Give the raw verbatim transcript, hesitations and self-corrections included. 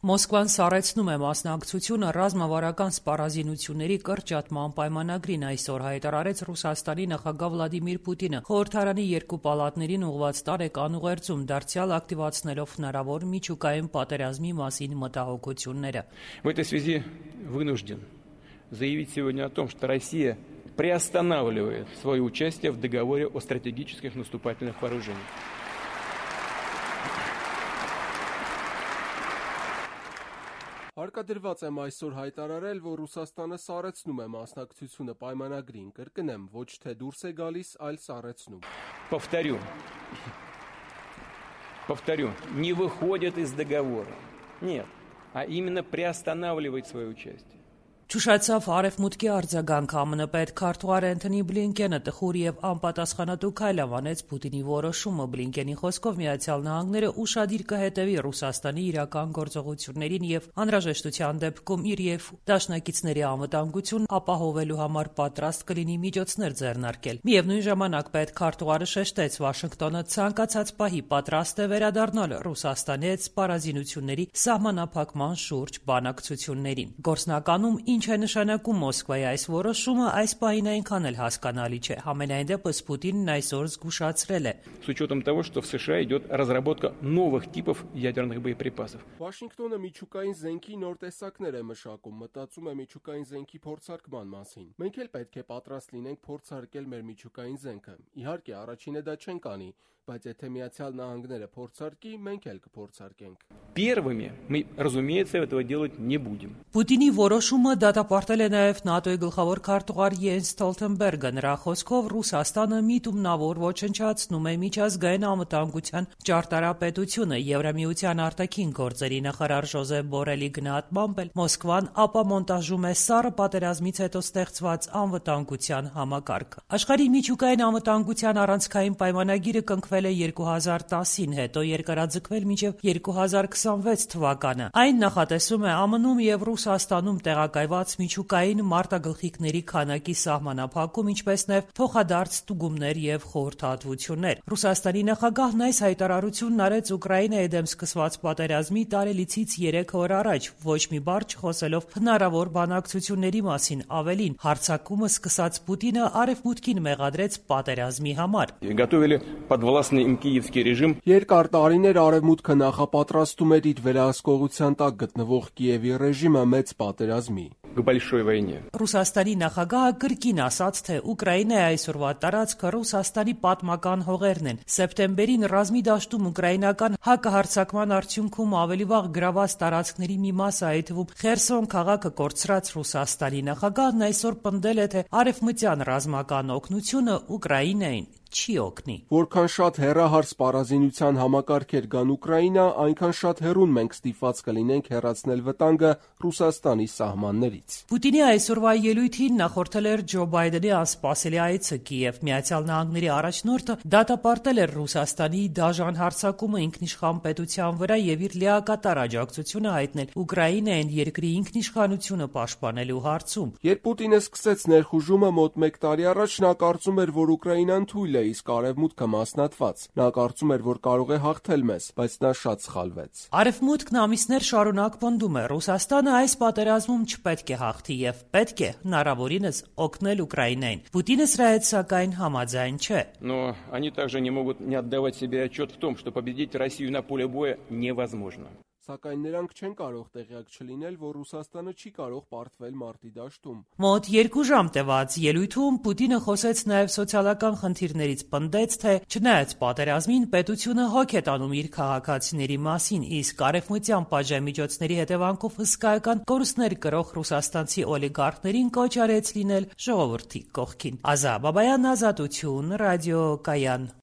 Մոսկվան սառեցնում է մասնակցությունը ռազմավարական սպառազինությունների կրճատման պայմանագրին, այսօր հայտարարեց Ռուսաստանի նախագահ Վլադիմիր Պուտինը, խորհրդարանի երկու պալատներին ուղղված տարեկան ուղերձում, դարձյալ ակտիվացնելով հնարավոր միջուկային պատերազմի մասին մտահոգությունները։ В этой связи вынужден заявить сегодня о том, что Россия приостанавливает свое участие в договоре о стратегических наступательных вооружениях. Հարկադրված եմ այսօր հայտարարել, որ Ռուսաստանը սառեցնում է մասնակցությունը պայմանագրին, կրկնեմ, ոչ թե դուրս է գալիս, այլ սառեցնում։ Повторю, повторю, не выходит из договора, нет, а именно приостанавливает свое участие. Ճուշացավ Արևմուտքի արձագանքը ԱՄՆ պետ քարտուղար Էնթոնի Բլինկենը տխուր եւ անպատասխանատու քայլ անվանեց Պուտինի որոշումը։ Բլինկենի խոսքով Միացյալ Նահանգները ուշադիր կհետևի Ռուսաստանի իրական գործողություններին եւ անհրաժեշտության դեպքում իր եւ դաշնակիցների անվտանգությունն ապահովելու համար պատրաստ կլինի միջոցներ ձեռնարկել։ Միևնույն ժամանակ պետ քարտուղարը շեշտեց, Վաշինգտոնը ցանկացած պահի պատրաստ է վերադառնալ Ռուսաստանի հետ սպառազինությունների սահմանափակման շուրջ բանակցություններին։ Գործնականում Ինչ է նշանակում Մոսկվայի այս որոշումը, այս պահին այնքան էլ հասկանալի չէ։ Համենայն դեպս Պուտինն այսօր զգուշացրել է. С учетом того, что в США идет разработка новых типов ядерных боеприпасов. Վաշինգտոնը միջուկային զենքի նոր տեսակներ է մշակում, մտածում է միջուկային զենքի փորձարկման մասին։ Մենք էլ պետք է պատրաստ լինենք փորձարկել մեր միջուկային զենքը։ Իհարկե, առաջինը դա չենք անի, բայց եթե Միացյալ Նահանգները փորձարկի, մենք էլ կփորձարկենք։ Первыми мы, разумеется, этого делать не будем. Պուտինի որոշումը դատապարտել է նաև ՆԱՏՕ-ի գլխավոր քարտուղար Յենս Ստոլտենբերգը։ Նրա խոսքով Ռուսաստանը միտումնավոր ոչնչացնում է միջազգային անվտանգության ճարտարապետությունը։ Եվրամիության արտաքին գործերի նախարար Ժոզեփ Բորելի գնահատմամբ էլ Մոսկվան ապամոնտաժում է սառը պատերազմից հետո ստեղծված անվտանգության համակարգը։ Աշխարհի միջուկային անվտանգության առանցքային պայմանագիրը կնքվել է երկու հազար տասին, հետո երկարաձգվել մինչև երկու հազար քսանվեց թվականը։ Այն նախատեսում է ԱՄՆ-ում եւ Ռուսաստանում տեղակայված միջուկային մարտագլխիկների քանակի սահմանափակում, ինչպես նաև փոխադարձ ստուգումներ եւ խորհրդատվություններ։ Ռուսաստանի նախագահն այս հայտարարությունն արեց Ուկրաինայի դեմ սկսված պատերազմի տարելիցից երեք օր առաջ, ոչ մի բառ չխոսելով հնարավոր բանակցությունների մասին, ավելին, հարձակումը սկսած Պուտինը Արևմուտքին մեղադրեց պատերազմի համար։ Готовили подвластный им киевский режим. Երկար տարիներ Արևմուտքը նախապատրաստում էր իր վերահսկողության տակ գտնվող Կիևի ռեժիմը մեծ պատերազմի։ К большой войне. Ռուսաստանի նախագահը կրկին ասաց, թե Ուկրաինայի այսօրվա տարածքը Ռուսաստանի պատմական հողերն են։ Սեպտեմբերին ռազմի դաշտում ուկրաինական հակահարձակման արդյունքում ավելի վաղ գրաված տարածքների մի մասը, այդ թվում Խերսոն քաղաքը կորցրած Ռուսաստանի նախագահն այսօր պնդել է, թե արևմտյան ռազմական օգնությունը Ուկրաինային չի օգնի։ Որքան շատ հեռահար սպառազինության համակարգեր կան Ուկրաինա, այնքան շատ հեռուն մենք ստիպված կլինենք հեռացնել վտանգը Ռուսաստանի սահմաններից։ Պուտինի այսօրվա ելույթին նախորդել էր Ջո Բայդենի անսպասելի այցը Կիև։ Միացյալ Նահանգների առաջնորդը դատապարտել էր Ռուսաստանի դաժան հարձակումը ինքնիշխան պետության վրա եւ իր լիակատար աջակցությունը հայտնել Ուկրաինային երկրի ինքնիշխանությունը պաշտպանելու հարցում։ Երբ Պուտինը սկսեց ներխուժումը մոտ մեկ տարի առաջ, նա կարծում էր, որ Ուկրաինան թույլ է, իսկ Արևմուտքը մասնատված։ Նա կարծում էր, որ կարող է հաղթել մեզ, բայց նա շատ սխալվեց։ Արևմուտքն ամիսներ շարունակ պնդում է, Ռուսաստանը այս պատերազմում չպետք է հաղթի եւ պետք է հնարավորինս օգնել Ուկրաինային։ Պուտինը սրա հետ սակայն համաձայն չէ։ Но они также не могут не отдавать себе отчет в том, что победить Россию на поле боя невозможно. Սակայն նրանք չեն կարող տեղյակ չլինել, որ Ռուսաստանը չի կարող պարտվել մարտի դաշտում։ Մոտ երկու ժամ տևած ելույթում Պուտինը խոսեց նաև սոցիալական խնդիրներից, պնդեց, թե չնայած պատերազմին պետությունը հոգ է տանում իր քաղաքացիների մասին, իսկ արևմտյան պատժամիջոցների հետևանքով հսկայական կորուստներ կրող ռուսաստանցի օլիգարխներին կոչ արեց լինել ժողովրդի կողքին։ Ազա Բաբայան, Ազատություն, Ռադիո Կայան։